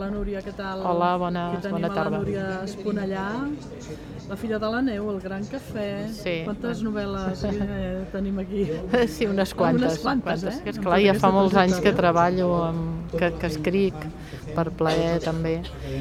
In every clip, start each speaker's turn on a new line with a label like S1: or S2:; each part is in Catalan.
S1: Núria, què tal?
S2: Hola, bona tarda.
S1: Aquí tenim a la Núria Esponellà, la filla de la neu, el gran cafè.
S2: Sí.
S1: Quantes novel·les tenim aquí?
S2: Sí, unes quantes.
S1: Unes quantes, eh?
S2: És clar, ja fa molts anys que treballo, que escric per plaer també.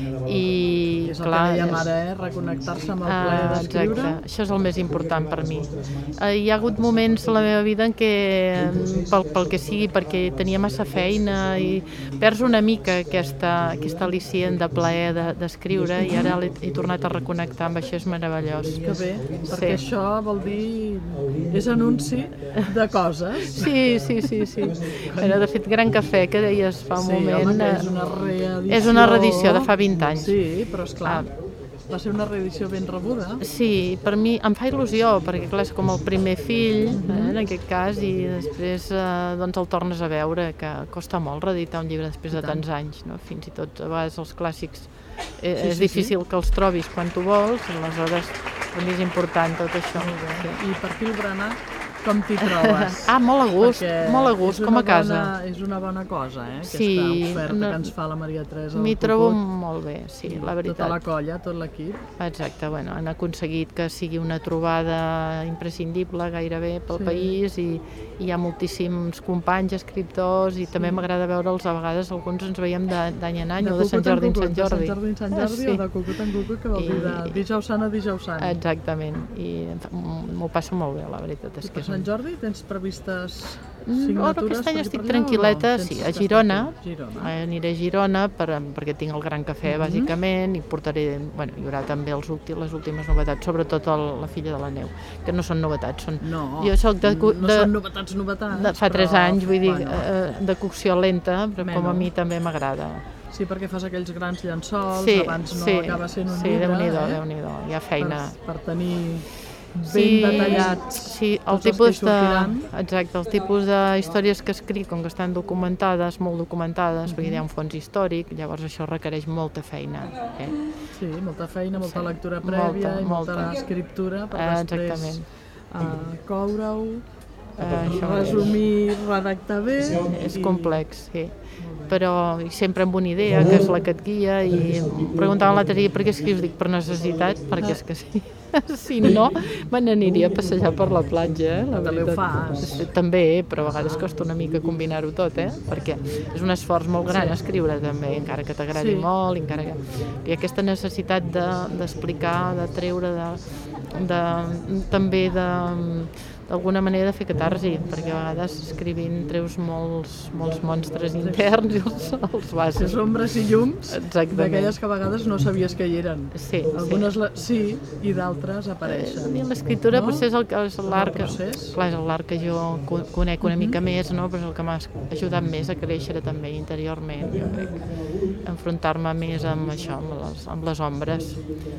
S2: I
S1: és el que dèiem ara, reconnectar-se amb el plaer d'escriure.
S2: Exacte, això és el més important per mi. Hi ha hagut moments a la meva vida en què, pel que sigui, perquè tenia massa feina i perds una mica aquesta al·licient de plaer d'escriure i ara he tornat a reconnectar amb això, és meravellós.
S1: Que bé, perquè això vol dir... és anunci de coses.
S2: Sí. De fet, Gran Cafè, que deies fa un moment...
S1: Sí, home, que és una reedició...
S2: És una reedició de fa 20 anys.
S1: Sí, però esclar, va ser una reedició ben rebuda.
S2: Sí, per mi em fa il·lusió, perquè clar, és com el primer fill, en aquest cas, i després doncs el tornes a veure, que costa molt reeditar un llibre després de tants anys, no? Fins i tot a vegades els clàssics és difícil que els trobis quan tu vols, aleshores per mi és important tot això.
S1: I per fi el berenar, com t'hi trobes?
S2: Molt a gust, com a casa.
S1: És una bona cosa, aquesta oferta que ens fa la Maria Teresa.
S2: M'hi trobo molt bé, sí, la veritat.
S1: Tota la colla, tot l'equip.
S2: Exacte, han aconseguit que sigui una trobada imprescindible gairebé pel país i hi ha moltíssims companys, escriptors, i també m'agrada veure'ls a vegades, alguns ens veiem d'any en any o de Sant Jordi en Sant Jordi.
S1: De Sant Jordi en Sant Jordi o de cucut en cucut, que vol dir de dijous sant a dijous sant.
S2: Exactament, i m'ho passo molt bé, la veritat és que
S1: Sant Jordi tens previstes signatures?
S2: Aquest any estic tranquil·leta, sí, a Girona. Aniré a Girona perquè tinc el Gran Cafè, bàsicament, i portaré, hi haurà també les últimes novetats, sobretot la filla de la neu, que no són novetats, són...
S1: No,
S2: jo soc
S1: no són novetats,
S2: fa 3 anys, vull dir, de cocció lenta, però com a mi també m'agrada.
S1: Sí, perquè fas aquells grans llençols, abans no acaba sent un llibre.
S2: Sí, Déu-n'hi-do, hi ha feina.
S1: Per tenir... ben detallats.
S2: Sí, el tipus d'històries que escric, com que estan documentades, molt documentades, perquè hi ha un fons històric, llavors això requereix molta feina.
S1: Sí, molta feina, molta lectura prèvia i molta escriptura per després coure-ho, resumir, redactar bé.
S2: És complex, sí. Però sempre amb una idea, que és la que et guia, i preguntava l'altre dia per què escrius, dic per necessitat, perquè és que sí. Si no, me n'aniria a passejar per la platja.
S1: També ho fas.
S2: També, però a vegades costa una mica combinar-ho tot, perquè és un esforç molt gran escriure també, encara que t'agradi molt, encara que hi ha aquesta necessitat d'explicar, de treure, també d'alguna manera de fer catarsi, perquè a vegades escrivint treus molts monstres interns i els vas...
S1: Les ombres i llums d'aquelles que a vegades no sabies que hi eren.
S2: Sí.
S1: Algunes sí, i d'altres apareixen.
S2: L'escriptura potser és l'art que jo conec una mica més, però és el que m'ha ajudat més a créixer també interiorment, jo crec. Enfrontar-me més amb això, amb les ombres,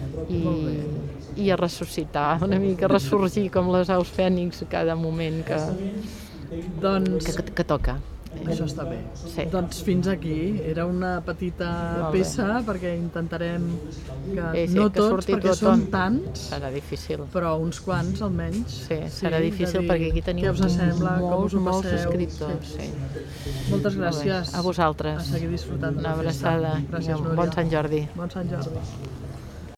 S2: i a ressuscitar una mica, a ressorgir com les aus fènix cada moment que toca.
S1: Això està bé.
S2: Sí.
S1: Doncs fins aquí. Era una petita peça perquè intentarem que no tots, perquè són tants,
S2: serà difícil,
S1: però uns quants almenys.
S2: Sí, serà difícil perquè aquí tenim molts escriptors.
S1: Moltes gràcies.
S2: A vosaltres.
S1: A seguir disfrutant de la festa.
S2: Una abraçada.
S1: Gràcies, Núria.
S2: Bon Sant Jordi.
S1: Bon Sant Jordi.